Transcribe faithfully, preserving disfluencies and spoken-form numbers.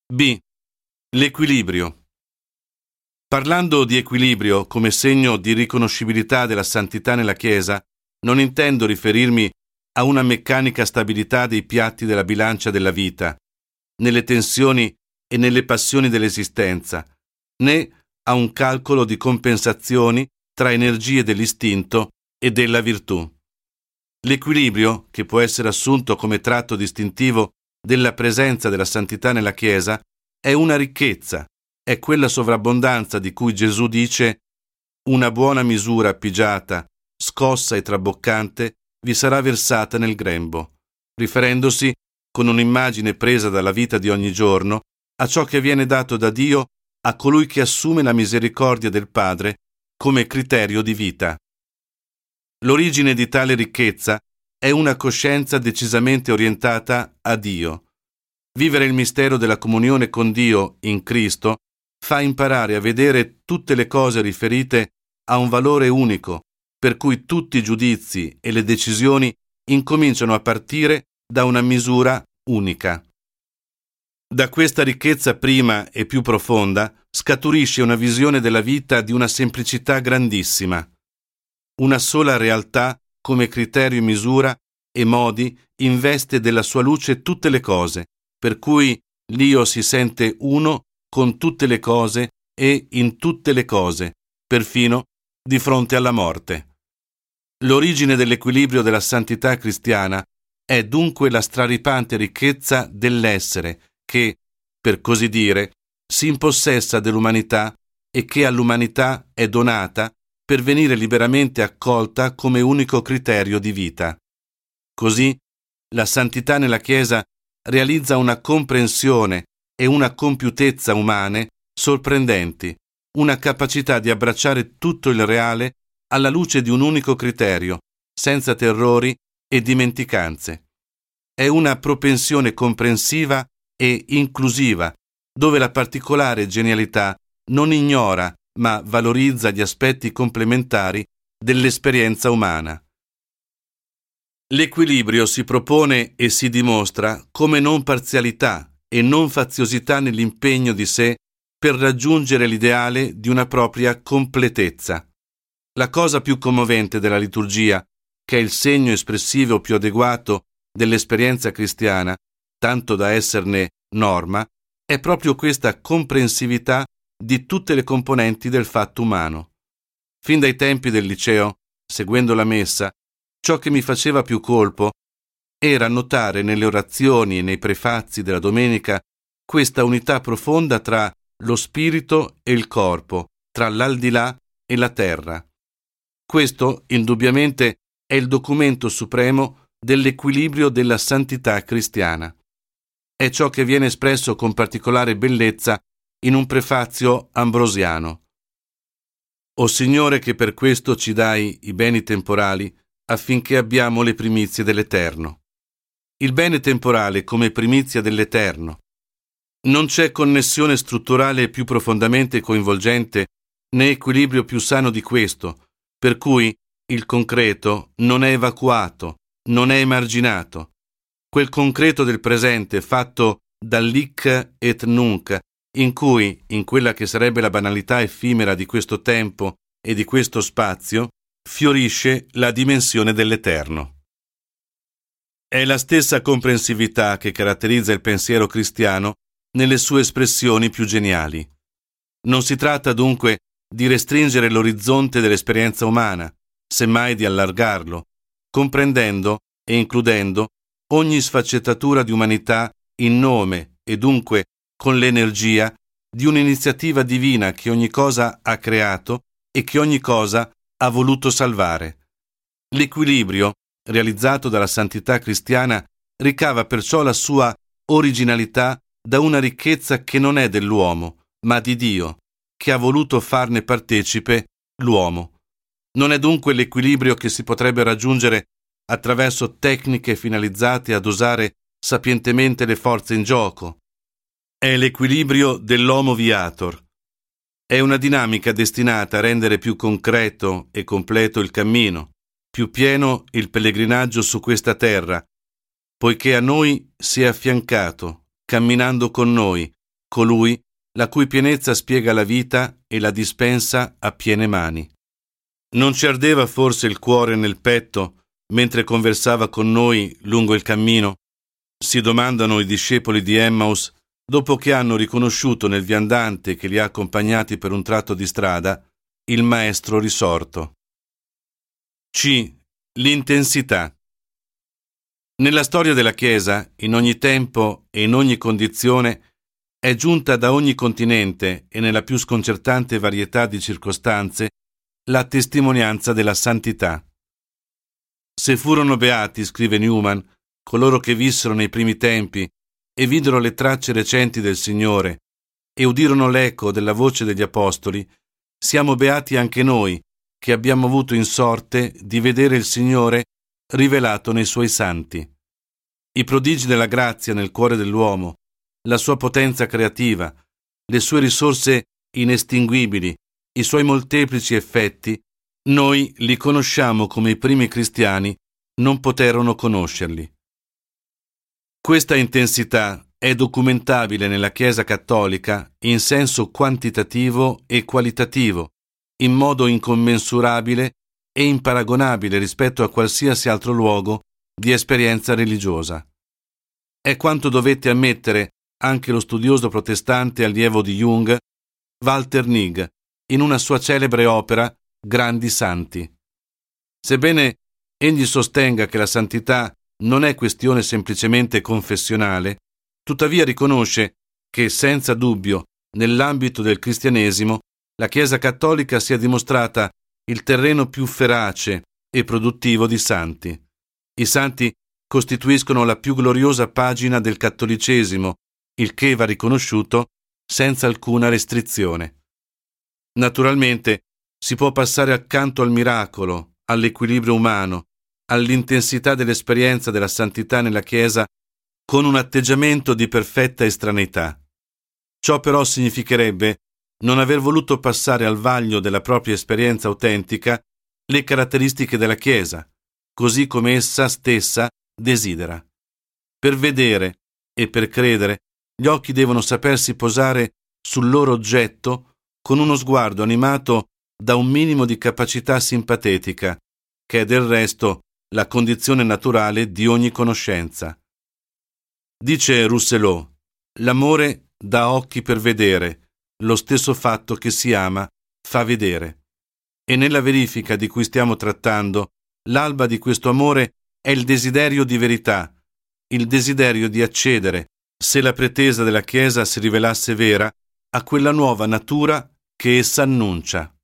B. L'equilibrio. Parlando di equilibrio come segno di riconoscibilità della santità nella Chiesa, non intendo riferirmi a una meccanica stabilità dei piatti della bilancia della vita, nelle tensioni e nelle passioni dell'esistenza, né a un calcolo di compensazioni tra energie dell'istinto e della virtù. L'equilibrio, che può essere assunto come tratto distintivo della presenza della santità nella Chiesa, è una ricchezza, è quella sovrabbondanza di cui Gesù dice: «Una buona misura pigiata, scossa e traboccante vi sarà versata nel grembo», riferendosi, con un'immagine presa dalla vita di ogni giorno, a ciò che viene dato da Dio a colui che assume la misericordia del Padre come criterio di vita. L'origine di tale ricchezza è una coscienza decisamente orientata a Dio. Vivere il mistero della comunione con Dio in Cristo fa imparare a vedere tutte le cose riferite a un valore unico, per cui tutti i giudizi e le decisioni incominciano a partire da una misura unica. Da questa ricchezza prima e più profonda scaturisce una visione della vita di una semplicità grandissima. Una sola realtà come criterio e misura e modi investe della sua luce tutte le cose, per cui l'Io si sente uno con tutte le cose e in tutte le cose, perfino di fronte alla morte. L'origine dell'equilibrio della santità cristiana è dunque la straripante ricchezza dell'essere che, per così dire, si impossessa dell'umanità e che all'umanità è donata per venire liberamente accolta come unico criterio di vita. Così, la santità nella Chiesa realizza una comprensione e una compiutezza umane sorprendenti, una capacità di abbracciare tutto il reale alla luce di un unico criterio, senza terrori e dimenticanze. È una propensione comprensiva e inclusiva, dove la particolare genialità non ignora ma valorizza gli aspetti complementari dell'esperienza umana. L'equilibrio si propone e si dimostra come non parzialità e non faziosità nell'impegno di sé per raggiungere l'ideale di una propria completezza. La cosa più commovente della liturgia, che è il segno espressivo più adeguato dell'esperienza cristiana, tanto da esserne norma, è proprio questa comprensività di tutte le componenti del fatto umano. Fin dai tempi del liceo, seguendo la messa, ciò che mi faceva più colpo era notare nelle orazioni e nei prefazi della domenica questa unità profonda tra lo spirito e il corpo, tra l'aldilà e la terra. Questo, indubbiamente, è il documento supremo dell'equilibrio della santità cristiana. È ciò che viene espresso con particolare bellezza in un prefazio ambrosiano. O Signore, che per questo ci dai i beni temporali, affinché abbiamo le primizie dell'Eterno. Il bene temporale come primizia dell'Eterno. Non c'è connessione strutturale più profondamente coinvolgente né equilibrio più sano di questo, per cui il concreto non è evacuato, non è emarginato. Quel concreto del presente fatto dall'hic et nunc, in cui, in quella che sarebbe la banalità effimera di questo tempo e di questo spazio, fiorisce la dimensione dell'Eterno. È la stessa comprensività che caratterizza il pensiero cristiano nelle sue espressioni più geniali. Non si tratta dunque di restringere l'orizzonte dell'esperienza umana, semmai di allargarlo, comprendendo e includendo ogni sfaccettatura di umanità in nome e dunque con l'energia di un'iniziativa divina che ogni cosa ha creato e che ogni cosa ha voluto salvare. L'equilibrio, realizzato dalla santità cristiana, ricava perciò la sua originalità da una ricchezza che non è dell'uomo, ma di Dio, che ha voluto farne partecipe l'uomo. Non è dunque l'equilibrio che si potrebbe raggiungere attraverso tecniche finalizzate a dosare sapientemente le forze in gioco. È l'equilibrio dell'homo viator. È una dinamica destinata a rendere più concreto e completo il cammino, più pieno il pellegrinaggio su questa terra, poiché a noi si è affiancato, camminando con noi, colui la cui pienezza spiega la vita e la dispensa a piene mani. Non ci ardeva forse il cuore nel petto mentre conversava con noi lungo il cammino? Si domandano i discepoli di Emmaus dopo che hanno riconosciuto nel viandante che li ha accompagnati per un tratto di strada il Maestro risorto. C. L'intensità. Nella storia della Chiesa, in ogni tempo e in ogni condizione, è giunta da ogni continente e nella più sconcertante varietà di circostanze la testimonianza della santità. Se furono beati, scrive Newman, coloro che vissero nei primi tempi e videro le tracce recenti del Signore e udirono l'eco della voce degli Apostoli, siamo beati anche noi, che abbiamo avuto in sorte di vedere il Signore rivelato nei Suoi santi. I prodigi della grazia nel cuore dell'uomo, la sua potenza creativa, le sue risorse inestinguibili, i suoi molteplici effetti, noi li conosciamo come i primi cristiani non poterono conoscerli. Questa intensità è documentabile nella Chiesa cattolica in senso quantitativo e qualitativo, in modo incommensurabile e imparagonabile rispetto a qualsiasi altro luogo di esperienza religiosa. È quanto dovette ammettere anche lo studioso protestante allievo di Jung, Walter Nigg, in una sua celebre opera Grandi Santi. Sebbene egli sostenga che la santità non è questione semplicemente confessionale, tuttavia riconosce che, senza dubbio, nell'ambito del cristianesimo, la Chiesa cattolica sia dimostrata il terreno più ferace e produttivo di santi. I santi costituiscono la più gloriosa pagina del cattolicesimo, il che va riconosciuto senza alcuna restrizione. Naturalmente si può passare accanto al miracolo, all'equilibrio umano, all'intensità dell'esperienza della santità nella Chiesa con un atteggiamento di perfetta estraneità. Ciò però significherebbe non aver voluto passare al vaglio della propria esperienza autentica le caratteristiche della Chiesa, così come essa stessa desidera. Per vedere e per credere, gli occhi devono sapersi posare sul loro oggetto con uno sguardo animato da un minimo di capacità simpatetica, che è del resto la condizione naturale di ogni conoscenza. Dice Rousselot, l'amore dà occhi per vedere, lo stesso fatto che si ama fa vedere. E nella verifica di cui stiamo trattando, l'alba di questo amore è il desiderio di verità, il desiderio di accedere, se la pretesa della Chiesa si rivelasse vera, a quella nuova natura che essa annuncia.